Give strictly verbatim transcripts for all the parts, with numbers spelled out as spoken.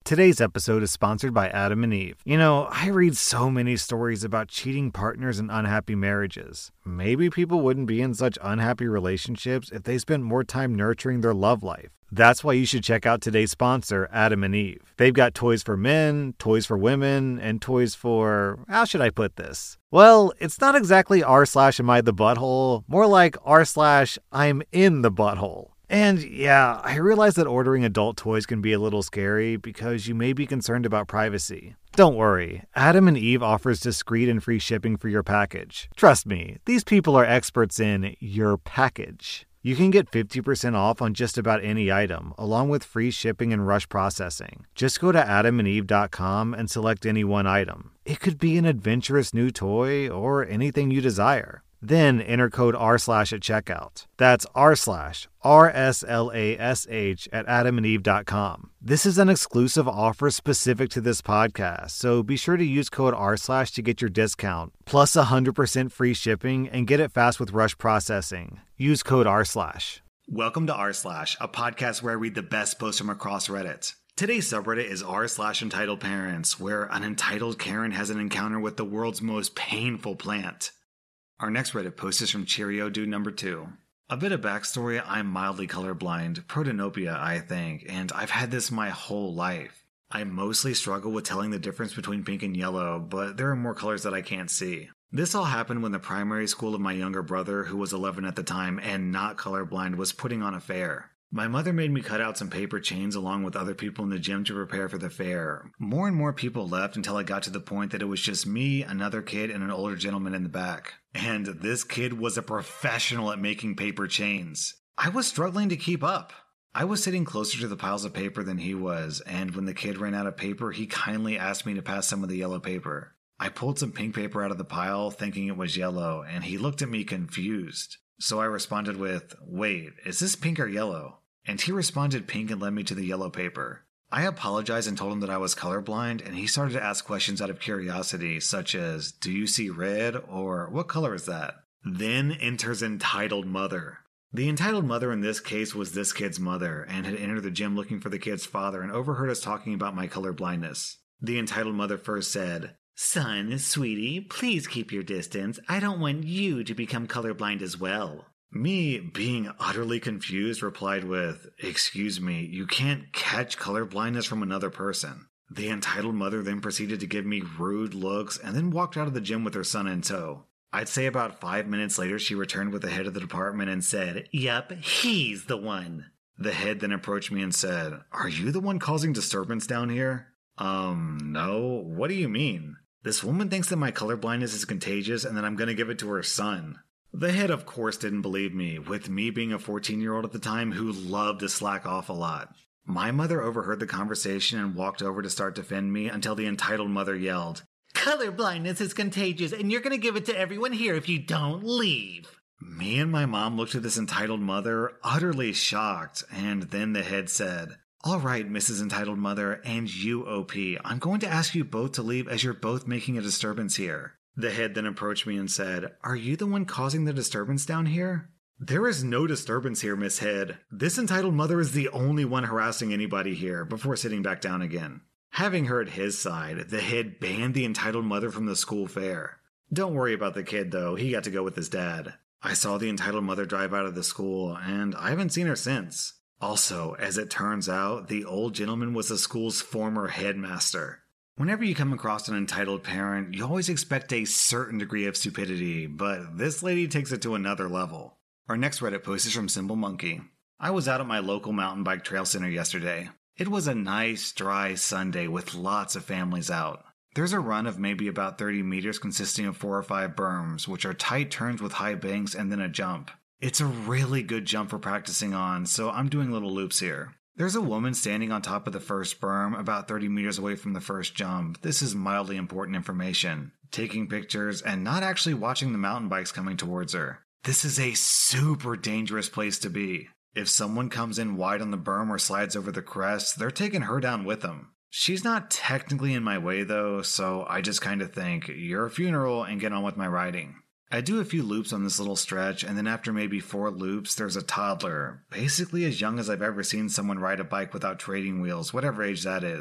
Today's episode is sponsored by Adam and Eve. You know, I read so many stories about cheating partners and unhappy marriages. Maybe people wouldn't be in such unhappy relationships if they spent more time nurturing their love life. That's why you should check out today's sponsor, Adam and Eve. They've got toys for men, toys for women, and toys for... how should I put this? Well, it's not exactly r slash am I the butthole, more like r slash I'm in the butthole. And yeah, I realize that ordering adult toys can be a little scary because you may be concerned about privacy. Don't worry, Adam and Eve offers discreet and free shipping for your package. Trust me, these people are experts in your package. You can get fifty percent off on just about any item, along with free shipping and rush processing. Just go to adam and eve dot com and select any one item. It could be an adventurous new toy or anything you desire. Then enter code R slash at checkout. That's R slash R S L A S H at adam and eve dot com. This is an exclusive offer specific to this podcast, so be sure to use code R slash to get your discount, plus one hundred percent free shipping, and get it fast with rush processing. Use code R slash. Welcome to R slash, a podcast where I read the best posts from across Reddit. Today's subreddit is r slash entitled parents, where an entitled Karen has an encounter with the world's most painful plant. Our next Reddit post is from Cheerio Dude number two. A bit of backstory, I'm mildly colorblind, protanopia I think, and I've had this my whole life. I mostly struggle with telling the difference between pink and yellow, but there are more colors that I can't see. This all happened when the primary school of my younger brother, who was eleven at the time and not colorblind, was putting on a fair. My mother made me cut out some paper chains along with other people in the gym to prepare for the fair. More and more people left until I got to the point that it was just me, another kid, and an older gentleman in the back. And this kid was a professional at making paper chains. I was struggling to keep up. I was sitting closer to the piles of paper than he was, and when the kid ran out of paper, he kindly asked me to pass some of the yellow paper. I pulled some pink paper out of the pile, thinking it was yellow, and he looked at me confused. So I responded with, "Wait, is this pink or yellow?" And he responded pink and led me to the yellow paper. I apologized and told him that I was colorblind, and he started to ask questions out of curiosity, such as, "Do you see red?" or "What color is that?" Then enters entitled mother. The entitled mother in this case was this kid's mother, and had entered the gym looking for the kid's father and overheard us talking about my colorblindness. The entitled mother first said, "Son, sweetie, please keep your distance. I don't want you to become colorblind as well." Me, being utterly confused, replied with, "Excuse me, you can't catch colorblindness from another person." The entitled mother then proceeded to give me rude looks and then walked out of the gym with her son in tow. I'd say about five minutes later she returned with the head of the department and said, "Yup, he's the one." The head then approached me and said, "Are you the one causing disturbance down here?" Um, no, what do you mean? This woman thinks that my colorblindness is contagious and that I'm gonna give it to her son. The head, of course, didn't believe me, with me being a fourteen-year-old at the time who loved to slack off a lot. My mother overheard the conversation and walked over to start defend me until the entitled mother yelled, "Colorblindness is contagious, and you're going to give it to everyone here if you don't leave." Me and my mom looked at this entitled mother, utterly shocked, and then the head said, "All right, Missus Entitled Mother, and you, O P, I'm going to ask you both to leave as you're both making a disturbance here." The head then approached me and said, "Are you the one causing the disturbance down here?" "There is no disturbance here, Miss Head. This entitled mother is the only one harassing anybody here," before sitting back down again. Having heard his side, the head banned the entitled mother from the school fair. Don't worry about the kid, though. He got to go with his dad. I saw the entitled mother drive out of the school, and I haven't seen her since. Also, as it turns out, the old gentleman was the school's former headmaster. Whenever you come across an entitled parent, you always expect a certain degree of stupidity, but this lady takes it to another level. Our next Reddit post is from Simple Monkey. I was out at my local mountain bike trail center yesterday. It was a nice, dry Sunday with lots of families out. There's a run of maybe about thirty meters consisting of four or five berms, which are tight turns with high banks and then a jump. It's a really good jump for practicing on, so I'm doing little loops here. There's a woman standing on top of the first berm, about thirty meters away from the first jump. This is mildly important information. Taking pictures and not actually watching the mountain bikes coming towards her. This is a super dangerous place to be. If someone comes in wide on the berm or slides over the crest, they're taking her down with them. She's not technically in my way though, so I just kind of think, you're a funeral, and get on with my riding. I do a few loops on this little stretch, and then after maybe four loops, there's a toddler, basically as young as I've ever seen someone ride a bike without training wheels, whatever age that is.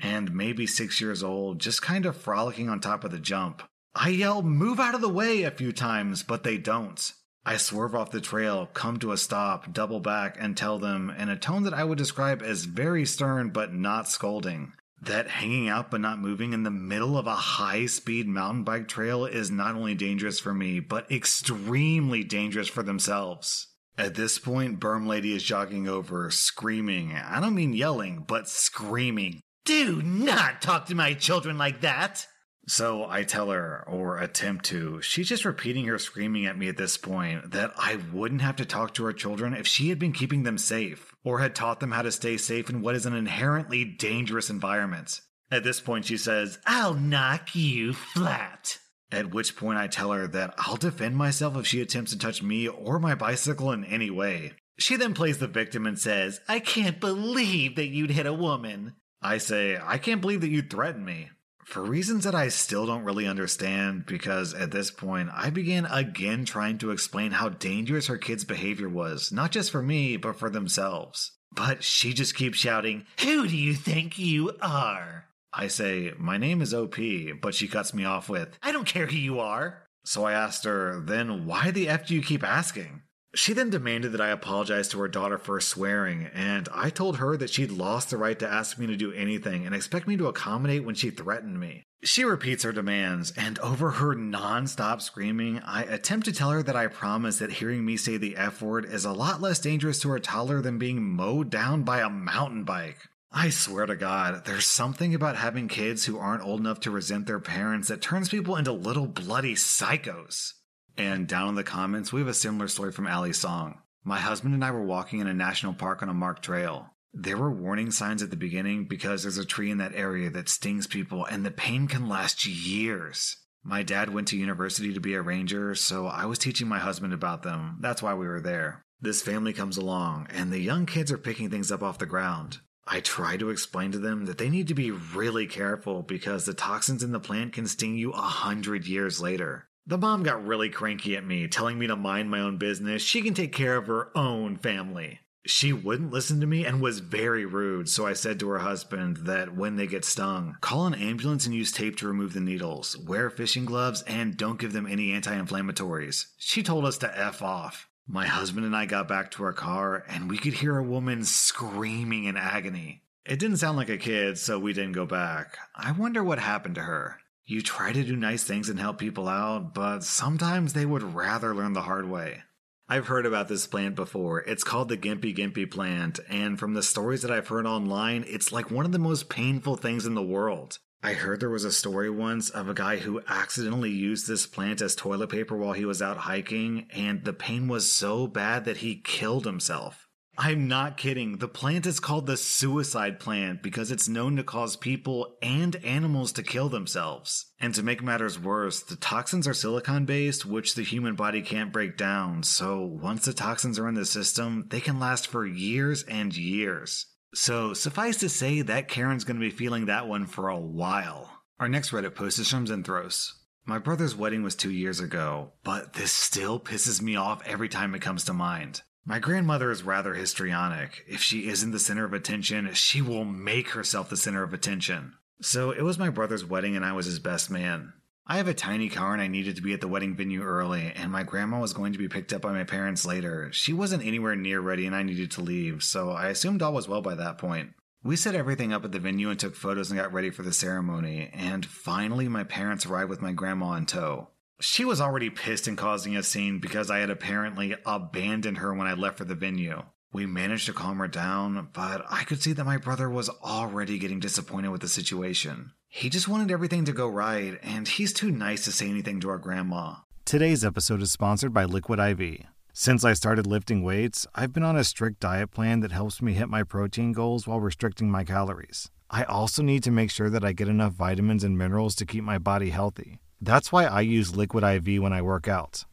and maybe six years old, just kind of frolicking on top of the jump. I yell, "Move out of the way," a few times, but they don't. I swerve off the trail, come to a stop, double back, and tell them, in a tone that I would describe as very stern but not scolding, that hanging out but not moving in the middle of a high-speed mountain bike trail is not only dangerous for me, but extremely dangerous for themselves. At this point, Berm Lady is jogging over, screaming. I don't mean yelling, but screaming. "Do not talk to my children like that!" So I tell her, or attempt to, she's just repeating her screaming at me at this point, that I wouldn't have to talk to her children if she had been keeping them safe, or had taught them how to stay safe in what is an inherently dangerous environment. At this point she says, "I'll knock you flat." At which point I tell her that I'll defend myself if she attempts to touch me or my bicycle in any way. She then plays the victim and says, "I can't believe that you'd hit a woman." I say, "I can't believe that you'd threaten me." For reasons that I still don't really understand, because at this point I began again trying to explain how dangerous her kid's behavior was, not just for me, but for themselves. But she just keeps shouting, "Who do you think you are?" I say, "My name is O P, but she cuts me off with, "I don't care who you are." So I asked her, "Then why the F do you keep asking?" She then demanded that I apologize to her daughter for swearing, and I told her that she'd lost the right to ask me to do anything and expect me to accommodate when she threatened me. She repeats her demands, and over her non-stop screaming, I attempt to tell her that I promise that hearing me say the F word is a lot less dangerous to her toddler than being mowed down by a mountain bike. I swear to God, there's something about having kids who aren't old enough to resent their parents that turns people into little bloody psychos. And down in the comments, we have a similar story from Allie's song. My husband and I were walking in a national park on a marked trail. There were warning signs at the beginning because there's a tree in that area that stings people and the pain can last years. My dad went to university to be a ranger, so I was teaching my husband about them. That's why we were there. This family comes along, and the young kids are picking things up off the ground. I try to explain to them that they need to be really careful because the toxins in the plant can sting you a hundred years later. The mom got really cranky at me, telling me to mind my own business. She can take care of her own family. She wouldn't listen to me and was very rude, so I said to her husband that when they get stung, call an ambulance and use tape to remove the needles, wear fishing gloves, and don't give them any anti-inflammatories. She told us to F off. My husband and I got back to our car, and we could hear a woman screaming in agony. It didn't sound like a kid, so we didn't go back. I wonder what happened to her. You try to do nice things and help people out, but sometimes they would rather learn the hard way. I've heard about this plant before. It's called the Gimpy Gimpy plant, and from the stories that I've heard online, it's like one of the most painful things in the world. I heard there was a story once of a guy who accidentally used this plant as toilet paper while he was out hiking, and the pain was so bad that he killed himself. I'm not kidding. The plant is called the suicide plant because it's known to cause people and animals to kill themselves. And to make matters worse, the toxins are silicon-based, which the human body can't break down, so once the toxins are in the system, they can last for years and years. So suffice to say that Karen's going to be feeling that one for a while. Our next Reddit post is from Zenthros. My brother's wedding was two years ago, but this still pisses me off every time it comes to mind. My grandmother is rather histrionic. If she isn't the center of attention, she will make herself the center of attention. So it was my brother's wedding and I was his best man. I have a tiny car and I needed to be at the wedding venue early, and my grandma was going to be picked up by my parents later. She wasn't anywhere near ready and I needed to leave, so I assumed all was well by that point. We set everything up at the venue and took photos and got ready for the ceremony, and finally my parents arrived with my grandma in tow. She was already pissed and causing a scene because I had apparently abandoned her when I left for the venue. We managed to calm her down, but I could see that my brother was already getting disappointed with the situation. He just wanted everything to go right, and he's too nice to say anything to our grandma. Today's episode is sponsored by Liquid I V. Since I started lifting weights, I've been on a strict diet plan that helps me hit my protein goals while restricting my calories. I also need to make sure that I get enough vitamins and minerals to keep my body healthy. That's why I use Liquid I V when I work out.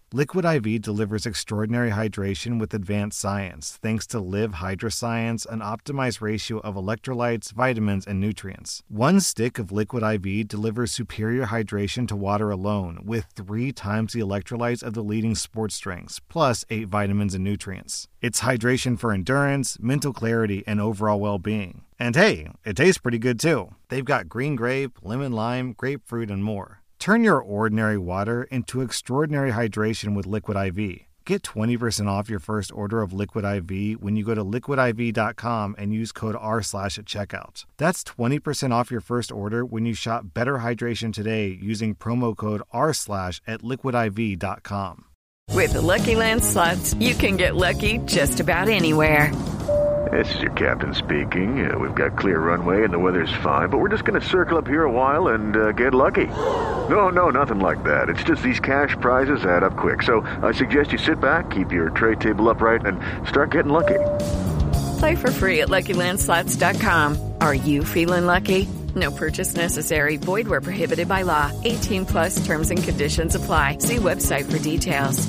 Liquid I V delivers extraordinary hydration with advanced science, thanks to Live Hydroscience, an optimized ratio of electrolytes, vitamins, and nutrients. One stick of Liquid I V delivers superior hydration to water alone, with three times the electrolytes of the leading sports drinks, plus eight vitamins and nutrients. It's hydration for endurance, mental clarity, and overall well-being. And hey, it tastes pretty good too. They've got green grape, lemon lime, grapefruit, and more. Turn your ordinary water into extraordinary hydration with Liquid I V. Get twenty percent off your first order of Liquid I V when you go to liquid I V dot com and use code R slash at checkout. That's twenty percent off your first order when you shop Better Hydration today using promo code R slash at liquid I V dot com. With the Lucky Land Slots, you can get lucky just about anywhere. This is your captain speaking. Uh, we've got clear runway and the weather's fine, but we're just going to circle up here a while and uh, get lucky. No, no, nothing like that. It's just these cash prizes add up quick. So I suggest you sit back, keep your tray table upright, and start getting lucky. Play for free at lucky land slots dot com. Are you feeling lucky? No purchase necessary. Void where prohibited by law. eighteen plus terms and conditions apply. See website for details.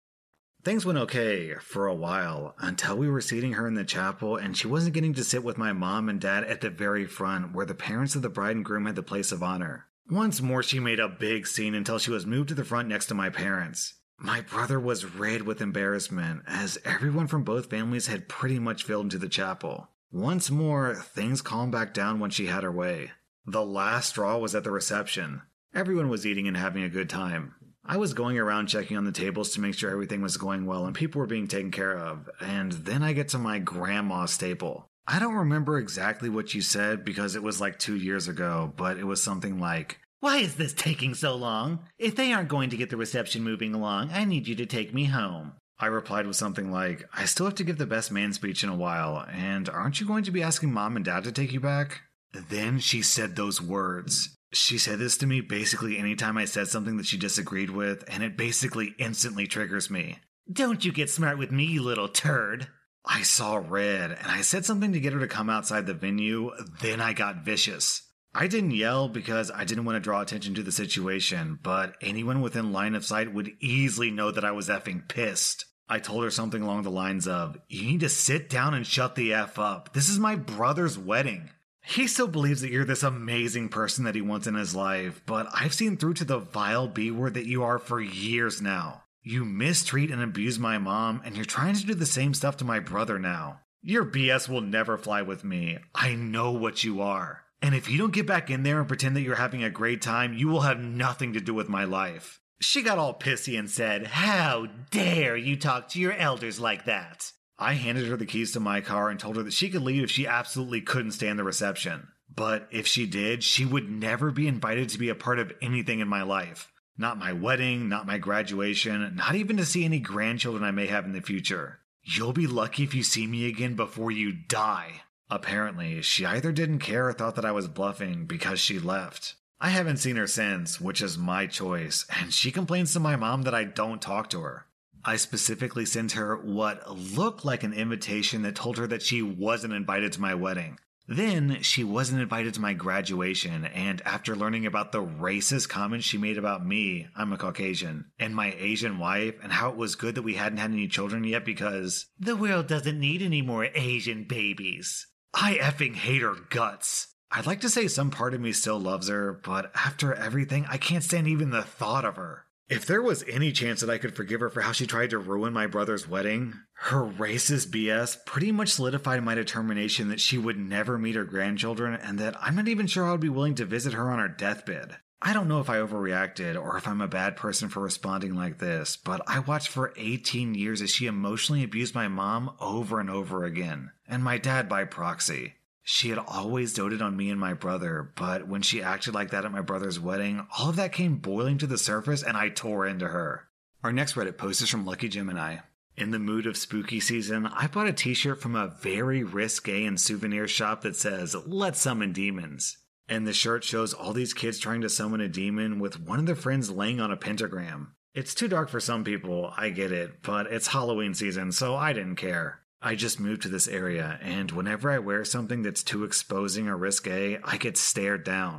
Things went okay for a while until we were seating her in the chapel and she wasn't getting to sit with my mom and dad at the very front where the parents of the bride and groom had the place of honor. Once more, she made a big scene until she was moved to the front next to my parents. My brother was red with embarrassment as everyone from both families had pretty much filled into the chapel. Once more, things calmed back down when she had her way. The last straw was at the reception. Everyone was eating and having a good time. I was going around checking on the tables to make sure everything was going well and people were being taken care of, and then I get to my grandma's staple. I don't remember exactly what you said because it was like two years ago, but it was something like, "Why is this taking so long? If they aren't going to get the reception moving along, I need you to take me home." I replied with something like, "I still have to give the best man speech in a while, and aren't you going to be asking mom and dad to take you back?" Then she said those words. She said this to me basically anytime I said something that she disagreed with, and it basically instantly triggers me. "Don't you get smart with me, you little turd." I saw red, and I said something to get her to come outside the venue, then I got vicious. I didn't yell because I didn't want to draw attention to the situation, but anyone within line of sight would easily know that I was effing pissed. I told her something along the lines of, "You need to sit down and shut the F up. This is my brother's wedding. He still believes that you're this amazing person that he wants in his life, but I've seen through to the vile B-word that you are for years now. You mistreat and abuse my mom, and you're trying to do the same stuff to my brother now. Your B S will never fly with me. I know what you are. And if you don't get back in there and pretend that you're having a great time, you will have nothing to do with my life." She got all pissy and said, "How dare you talk to your elders like that?" I handed her the keys to my car and told her that she could leave if she absolutely couldn't stand the reception. But if she did, she would never be invited to be a part of anything in my life. Not my wedding, not my graduation, not even to see any grandchildren I may have in the future. "You'll be lucky if you see me again before you die." Apparently, she either didn't care or thought that I was bluffing because she left. I haven't seen her since, which is my choice, and she complains to my mom that I don't talk to her. I specifically sent her what looked like an invitation that told her that she wasn't invited to my wedding. Then, she wasn't invited to my graduation, and after learning about the racist comments she made about me, I'm a Caucasian, and my Asian wife, and how it was good that we hadn't had any children yet because the world doesn't need any more Asian babies. I effing hate her guts. I'd like to say some part of me still loves her, but after everything, I can't stand even the thought of her. If there was any chance that I could forgive her for how she tried to ruin my brother's wedding, her racist B S pretty much solidified my determination that she would never meet her grandchildren and that I'm not even sure I would be willing to visit her on her deathbed. I don't know if I overreacted or if I'm a bad person for responding like this, but I watched for eighteen years as she emotionally abused my mom over and over again, and my dad by proxy. She had always doted on me and my brother, but when she acted like that at my brother's wedding, all of that came boiling to the surface and I tore into her. Our next Reddit post is from Lucky Gemini. In the mood of spooky season, I bought a t-shirt from a very risque and souvenir shop that says, "Let's summon demons." And the shirt shows all these kids trying to summon a demon with one of their friends laying on a pentagram. It's too dark for some people, I get it, but it's Halloween season, so I didn't care. I just moved to this area, and whenever I wear something that's too exposing or risque, I get stared down.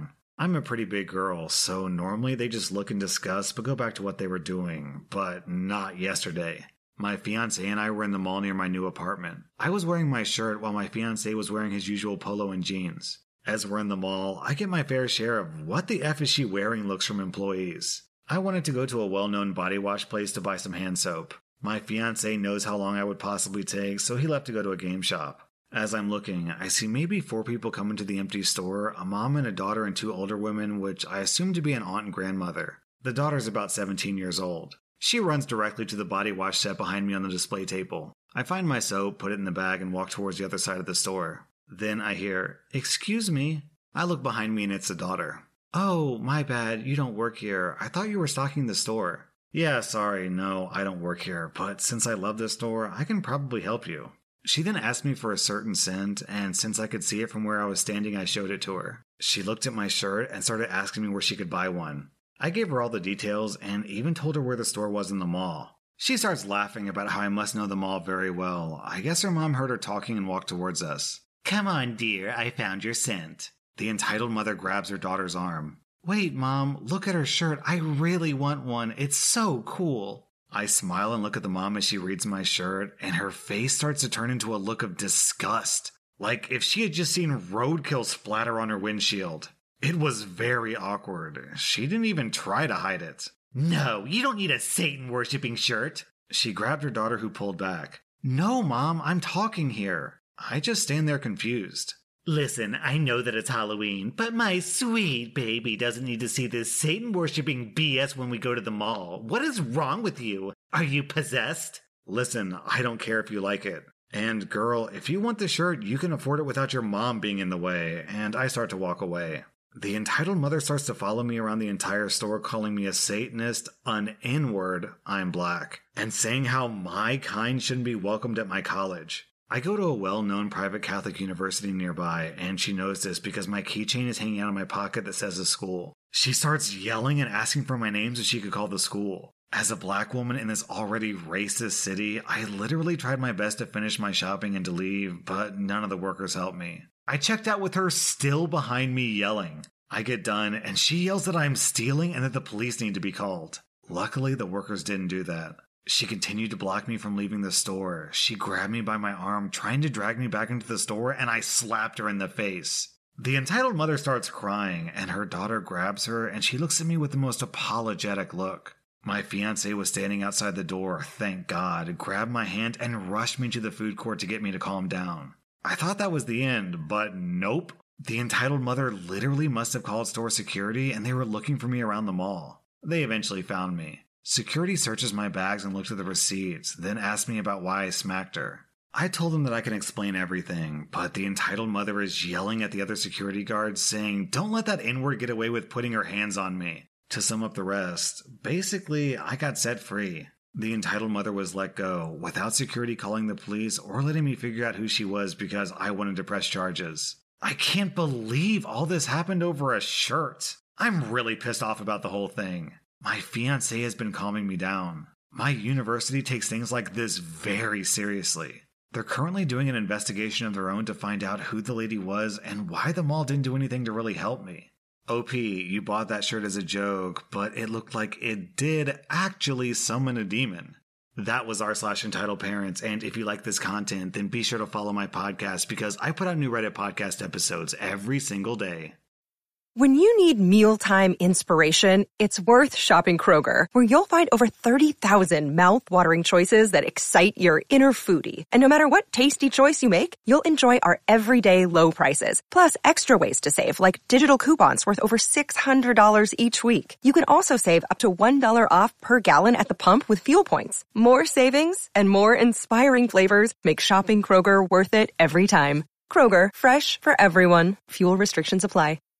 I'm a pretty big girl, so normally they just look in disgust but go back to what they were doing, but not yesterday. My fiancé and I were in the mall near my new apartment. I was wearing my shirt while my fiancé was wearing his usual polo and jeans. As we're in the mall, I get my fair share of what the F is she wearing looks from employees. I wanted to go to a well-known body wash place to buy some hand soap. My fiancé knows how long I would possibly take, so he left to go to a game shop. As I'm looking, I see maybe four people come into the empty store, a mom and a daughter and two older women, which I assume to be an aunt and grandmother. The daughter's about seventeen years old. She runs directly to the body wash set behind me on the display table. I find my soap, put it in the bag, and walk towards the other side of the store. Then I hear, "Excuse me." I look behind me and it's the daughter. "Oh, my bad, you don't work here. I thought you were stocking the store." "Yeah, sorry, no, I don't work here, but since I love this store, I can probably help you." She then asked me for a certain scent, and since I could see it from where I was standing, I showed it to her. She looked at my shirt and started asking me where she could buy one. I gave her all the details and even told her where the store was in the mall. She starts laughing about how I must know the mall very well. I guess her mom heard her talking and walked towards us. "Come on, dear, I found your scent." The entitled mother grabs her daughter's arm. "Wait, Mom, look at her shirt. I really want one. It's so cool." I smile and look at the mom as she reads my shirt, and her face starts to turn into a look of disgust. Like if she had just seen roadkill splatter on her windshield. It was very awkward. She didn't even try to hide it. "No, you don't need a Satan-worshipping shirt." She grabbed her daughter, who pulled back. "No, Mom, I'm talking here." I just stand there confused. "Listen, I know that it's Halloween, but my sweet baby doesn't need to see this Satan-worshipping B S when we go to the mall. What is wrong with you? Are you possessed?" "Listen, I don't care if you like it. And girl, if you want the shirt, you can afford it without your mom being in the way." And I start to walk away. The entitled mother starts to follow me around the entire store, calling me a Satanist, an N-word, I'm black, and saying how my kind shouldn't be welcomed at my college. I go to a well-known private Catholic university nearby, and she knows this because my keychain is hanging out of my pocket that says the school. She starts yelling and asking for my name so she could call the school. As a black woman in this already racist city, I literally tried my best to finish my shopping and to leave, but none of the workers helped me. I checked out with her still behind me yelling. I get done, and she yells that I'm stealing and that the police need to be called. Luckily, the workers didn't do that. She continued to block me from leaving the store. She grabbed me by my arm, trying to drag me back into the store, and I slapped her in the face. The entitled mother starts crying, and her daughter grabs her, and she looks at me with the most apologetic look. My fiancé was standing outside the door, thank God, grabbed my hand and rushed me to the food court to get me to calm down. I thought that was the end, but nope. The entitled mother literally must have called store security, and they were looking for me around the mall. They eventually found me. Security searches my bags and looked at the receipts, then asked me about why I smacked her. I told them that I can explain everything, but the entitled mother is yelling at the other security guards, saying, "Don't let that N-word get away with putting her hands on me." To sum up the rest, basically, I got set free. The entitled mother was let go, without security calling the police or letting me figure out who she was because I wanted to press charges. I can't believe all this happened over a shirt. I'm really pissed off about the whole thing. My fiancé has been calming me down. My university takes things like this very seriously. They're currently doing an investigation of their own to find out who the lady was and why the mall didn't do anything to really help me. O P, you bought that shirt as a joke, but it looked like it did actually summon a demon. That was r slash entitled parents, and if you like this content, then be sure to follow my podcast because I put out new Reddit podcast episodes every single day. When you need mealtime inspiration, it's worth shopping Kroger, where you'll find over thirty thousand mouth-watering choices that excite your inner foodie. And no matter what tasty choice you make, you'll enjoy our everyday low prices, plus extra ways to save, like digital coupons worth over six hundred dollars each week. You can also save up to one dollar off per gallon at the pump with fuel points. More savings and more inspiring flavors make shopping Kroger worth it every time. Kroger, fresh for everyone. Fuel restrictions apply.